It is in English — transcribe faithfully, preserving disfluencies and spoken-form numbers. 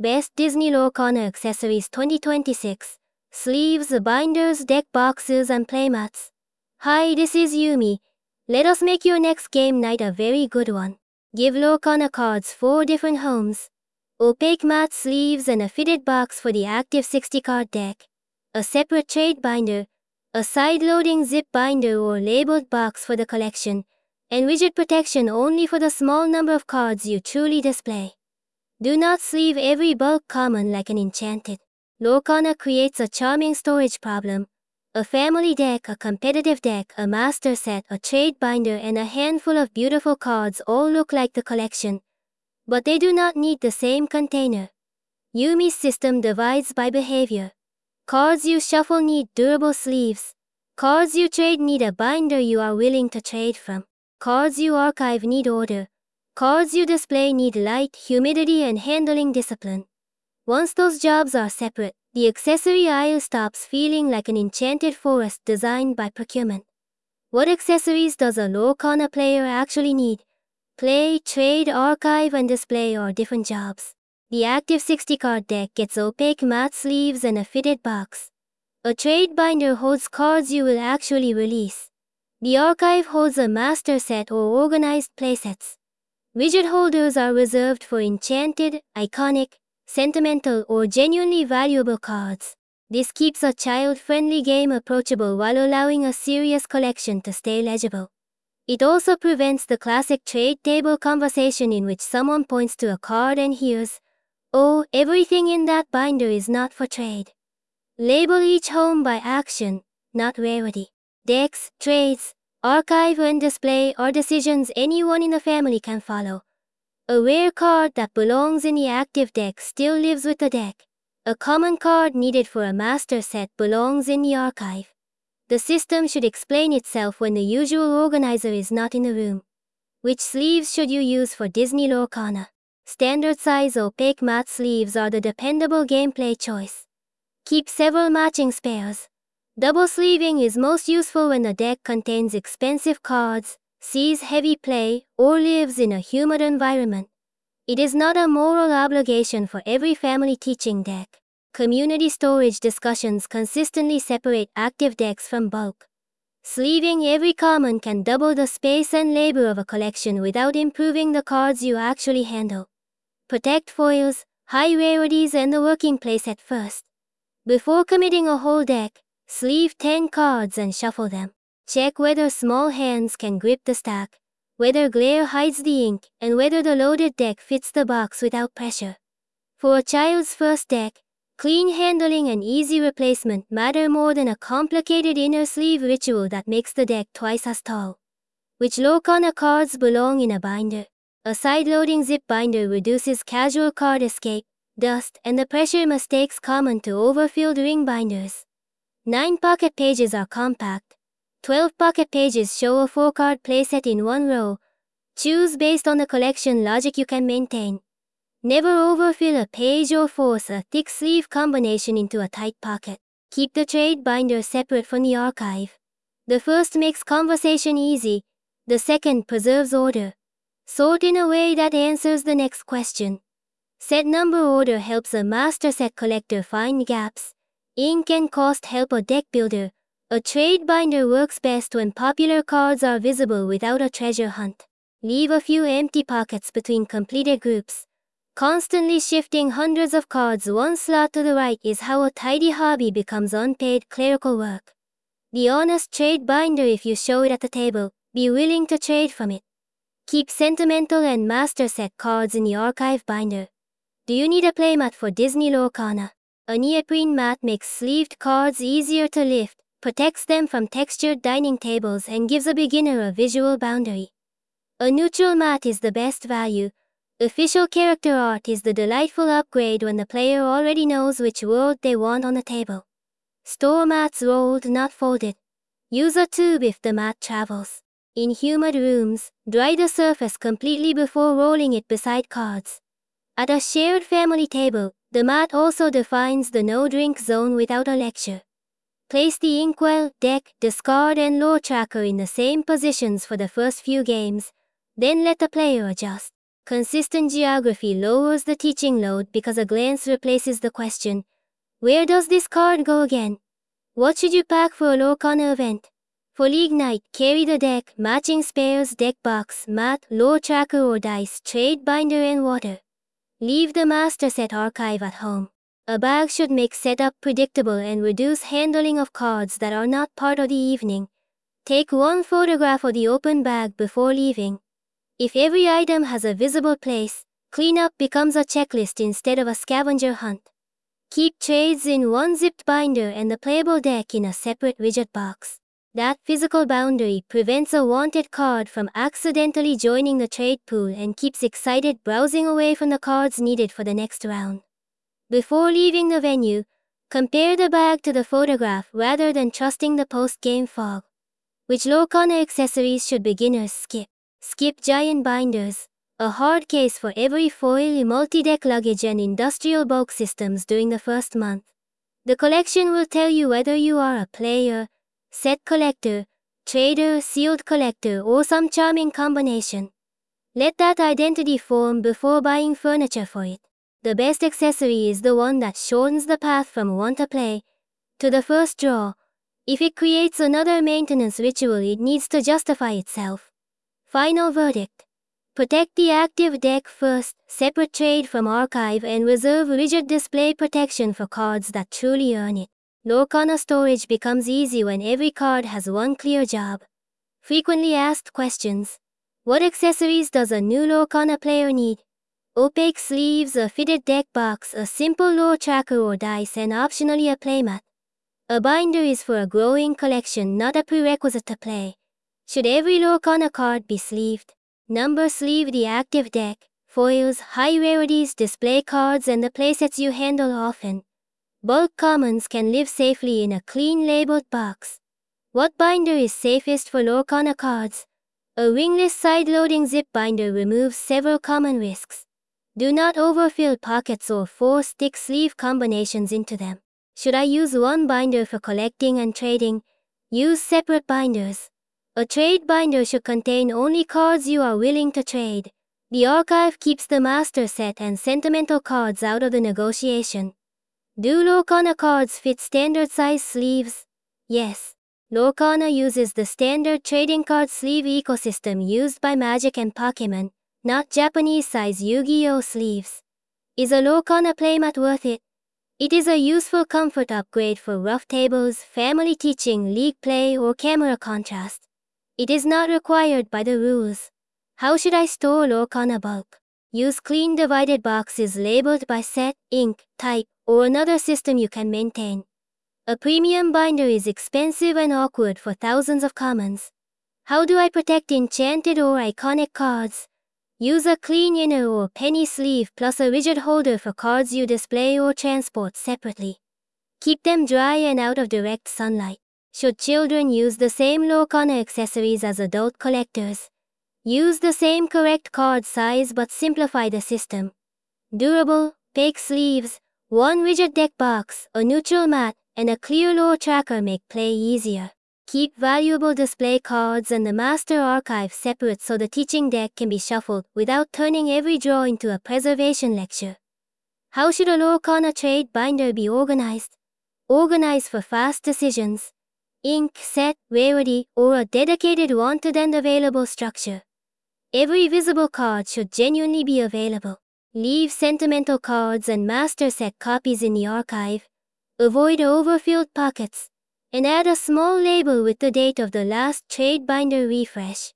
Best Disney Lore Corner Accessories twenty twenty-six. Sleeves, binders, deck boxes, and playmats. Hi, this is Yumi. Let us make your next game night a very good one. Give Lore Corner cards four different homes. Opaque matte sleeves and a fitted box for the active sixty card deck. A separate trade binder. A side-loading zip binder or labeled box for the collection. And rigid protection only for the small number of cards you truly display. Do not sleeve every bulk common like an enchanted. Lore Corner creates a charming storage problem. A family deck, a competitive deck, a master set, a trade binder, and a handful of beautiful cards all look like the collection. But they do not need the same container. Yumi's system divides by behavior. Cards you shuffle need durable sleeves. Cards you trade need a binder you are willing to trade from. Cards you archive need order. Cards you display need light, humidity, and handling discipline. Once those jobs are separate, the accessory aisle stops feeling like an enchanted forest designed by procurement. What accessories does a Lore Corner player actually need? Play, trade, archive, and display are different jobs. The active sixty card deck gets opaque matte sleeves and a fitted box. A trade binder holds cards you will actually release. The archive holds a master set or organized playsets. Rigid holders are reserved for enchanted, iconic, sentimental, or genuinely valuable cards. This keeps a child-friendly game approachable while allowing a serious collection to stay legible. It also prevents the classic trade table conversation in which someone points to a card and hears, "Oh, everything in that binder is not for trade." Label each home by action, not rarity. Decks, trades, archive, and display are decisions anyone in the family can follow. A rare card that belongs in the active deck still lives with the deck. A common card needed for a master set belongs in the archive. The system should explain itself when the usual organizer is not in the room. Which sleeves should you use for Disney Lore Corner? Standard size opaque matte sleeves are the dependable gameplay choice. Keep several matching spares. Double sleeving is most useful when the deck contains expensive cards, sees heavy play, or lives in a humid environment. It is not a moral obligation for every family teaching deck. Community storage discussions consistently separate active decks from bulk. Sleeving every common can double the space and labor of a collection without improving the cards you actually handle. Protect foils, high rarities, and the working playset first. Before committing a whole deck, sleeve ten cards and shuffle them. Check whether small hands can grip the stack, whether glare hides the ink, and whether the loaded deck fits the box without pressure. For a child's first deck, clean handling and easy replacement matter more than a complicated inner sleeve ritual that makes the deck twice as tall. Which Lore Corner cards belong in a binder? A side-loading zip binder reduces casual card escape, dust, and the pressure mistakes common to overfilled ring binders. Nine pocket pages are compact. Twelve pocket pages show a four-card playset in one row. Choose based on the collection logic you can maintain. Never overfill a page or force a thick sleeve combination into a tight pocket. Keep the trade binder separate from the archive. The first makes conversation easy. The second preserves order. Sort in a way that answers the next question. Set number order helps a master set collector find gaps. Ink and cost help a deck builder. A trade binder works best when popular cards are visible without a treasure hunt. Leave a few empty pockets between completed groups. Constantly shifting hundreds of cards one slot to the right is how a tidy hobby becomes unpaid clerical work. The honest trade binder if you show it at the table, be willing to trade from it. Keep sentimental and master set cards in the archive binder. Do you need a playmat for Disney Lore Corner? A neoprene mat makes sleeved cards easier to lift, protects them from textured dining tables, and gives a beginner a visual boundary. A neutral mat is the best value. Official character art is the delightful upgrade when the player already knows which world they want on the table. Store mats rolled, not folded. Use a tube if the mat travels. In humid rooms, dry the surface completely before rolling it beside cards. At a shared family table, the mat also defines the no-drink zone without a lecture. Place the inkwell, deck, discard, and lore tracker in the same positions for the first few games, then let the player adjust. Consistent geography lowers the teaching load because a glance replaces the question, where does this card go again? What should you pack for a Lorcana event? For League Night, carry the deck, matching spares, deck box, mat, lore tracker or dice, trade binder and water. Leave the master set archive at home. A bag should make setup predictable and reduce handling of cards that are not part of the evening. Take one photograph of the open bag before leaving. If every item has a visible place, cleanup becomes a checklist instead of a scavenger hunt. Keep trades in one zipped binder and the playable deck in a separate rigid box. That physical boundary prevents a wanted card from accidentally joining the trade pool and keeps excited browsing away from the cards needed for the next round. Before leaving the venue, compare the bag to the photograph rather than trusting the post-game fog. Which Lorcana accessories should beginners skip? Skip giant binders, a hard case for every foil, multi-deck luggage and industrial bulk systems during the first month. The collection will tell you whether you are a player, set collector, trader, sealed collector or some charming combination. Let that identity form before buying furniture for it. The best accessory is the one that shortens the path from want to play to the first draw. If it creates another maintenance ritual, it needs to justify itself. Final verdict. Protect the active deck first, separate trade from archive and reserve rigid display protection for cards that truly earn it. Lorcana storage becomes easy when every card has one clear job. Frequently asked questions. What accessories does a new Lorcana player need? Opaque sleeves, a fitted deck box, a simple lore tracker or dice and optionally a playmat. A binder is for a growing collection, not a prerequisite to play. Should every Lorcana card be sleeved? Number sleeve the active deck, foils, high rarities, display cards and the playsets you handle often. Bulk commons can live safely in a clean labeled box. What binder is safest for Lorcana cards? A ringless side-loading zip binder removes several common risks. Do not overfill pockets or force thick sleeve combinations into them. Should I use one binder for collecting and trading? Use separate binders. A trade binder should contain only cards you are willing to trade. The archive keeps the master set and sentimental cards out of the negotiation. Do Lorcana cards fit standard size sleeves? Yes. Lorcana uses the standard trading card sleeve ecosystem used by Magic and Pokémon, not Japanese-size Yu-Gi-Oh! Sleeves. Is a Lorcana playmat worth it? It is a useful comfort upgrade for rough tables, family teaching, league play, or camera contrast. It is not required by the rules. How should I store Lorcana bulk? Use clean divided boxes labeled by set, ink, type, or another system you can maintain. A premium binder is expensive and awkward for thousands of commons. How do I protect enchanted or iconic cards? Use a clean inner or penny sleeve plus a rigid holder for cards you display or transport separately. Keep them dry and out of direct sunlight. Should children use the same Lorcana accessories as adult collectors? Use the same correct card size but simplify the system. Durable, opaque sleeves, one rigid deck box, a neutral mat, and a clear lore tracker make play easier. Keep valuable display cards and the master archive separate so the teaching deck can be shuffled without turning every draw into a preservation lecture. How should a Lorcana trade binder be organized? Organize for fast decisions. Ink, set, rarity, or a dedicated wanted and available structure. Every visible card should genuinely be available. Leave sentimental cards and master set copies in the archive. Avoid overfilled pockets. And add a small label with the date of the last trade binder refresh.